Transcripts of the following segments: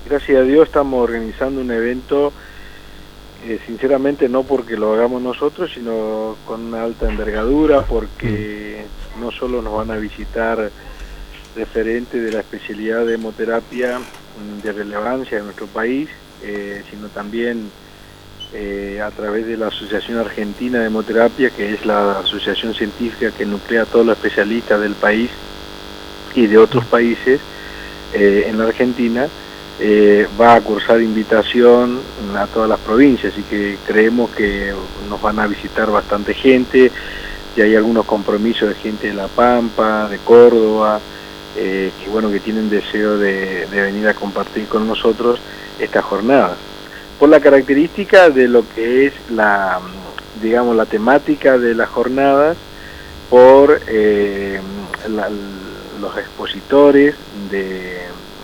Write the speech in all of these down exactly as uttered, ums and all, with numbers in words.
Gracias a Dios estamos organizando un evento, eh, sinceramente no porque lo hagamos nosotros, sino con una alta envergadura, porque mm. no solo nos van a visitar referentes de la especialidad de hemoterapia de relevancia en nuestro país, eh, sino también eh, a través de la Asociación Argentina de Hemoterapia, que es la asociación científica que nuclea a todos los especialistas del país y de otros países eh, en la Argentina. Eh, va a cursar invitación a todas las provincias, así que creemos que nos van a visitar bastante gente, y hay algunos compromisos de gente de La Pampa, de Córdoba, eh, que bueno, que tienen deseo de, de venir a compartir con nosotros esta jornada. Por la característica de lo que es la, digamos, la temática de las jornadas, por eh, la, los expositores de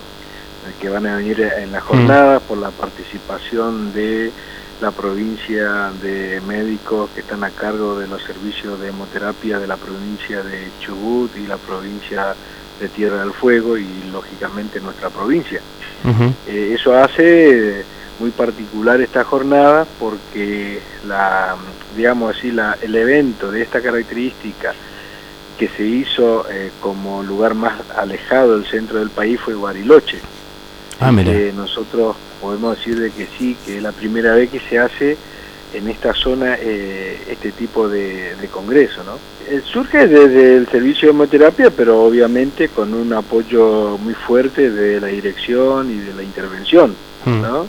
que van a venir en la jornada, mm. por la participación de la provincia de médicos que están a cargo de los servicios de hemoterapia de la provincia de Chubut y la provincia de Tierra del Fuego y lógicamente nuestra provincia. Uh-huh. eh, eso hace muy particular esta jornada porque la, digamos así, la, el evento de esta característica que se hizo eh, como lugar más alejado del centro del país fue Bariloche. Ah, mira. Eh, nosotros podemos decir de que sí, que es la primera vez que se hace en esta zona eh, este tipo de, de congreso, ¿no? Eh, surge desde el servicio de hemoterapia, pero obviamente con un apoyo muy fuerte de la dirección y de la intervención, hmm. ¿no?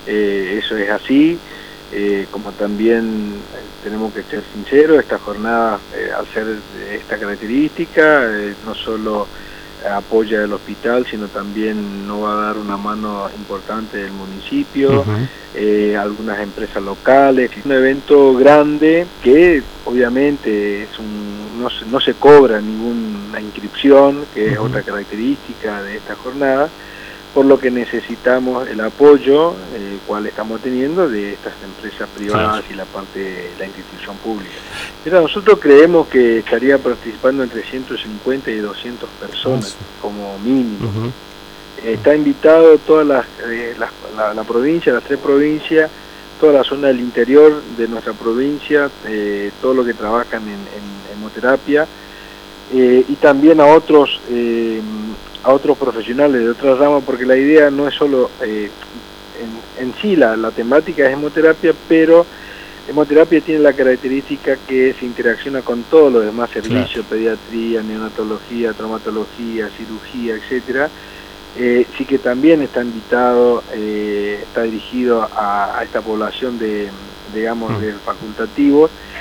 Eh, eso es así, eh, como también tenemos que ser sinceros, esta jornada, eh, al ser de esta característica, eh, no solo apoya el hospital, sino también nos va a dar una mano importante del municipio, uh-huh. eh, algunas empresas locales. Es un evento grande que obviamente es un, no, no se cobra ninguna inscripción, que es uh-huh. otra característica de esta jornada, por lo que necesitamos el apoyo, el eh, cual estamos teniendo de estas empresas privadas sí. y la parte de la institución pública. Mira, nosotros creemos que estaría participando entre ciento cincuenta y doscientas personas, sí. como mínimo. Uh-huh. eh, está invitado toda la, eh, la, la, la provincia, las tres provincias, toda la zona del interior de nuestra provincia, eh, todo lo que trabajan en, en hemoterapia, eh, y también a otros... Eh, a otros profesionales de otras ramas, porque la idea no es solo, eh, en, en sí la, la temática es hemoterapia, pero hemoterapia tiene la característica que se interacciona con todos los demás servicios, claro. pediatría, neonatología, traumatología, cirugía, etcétera. Eh, sí que también está invitado, eh, está dirigido a, a esta población de, digamos, mm. de facultativos,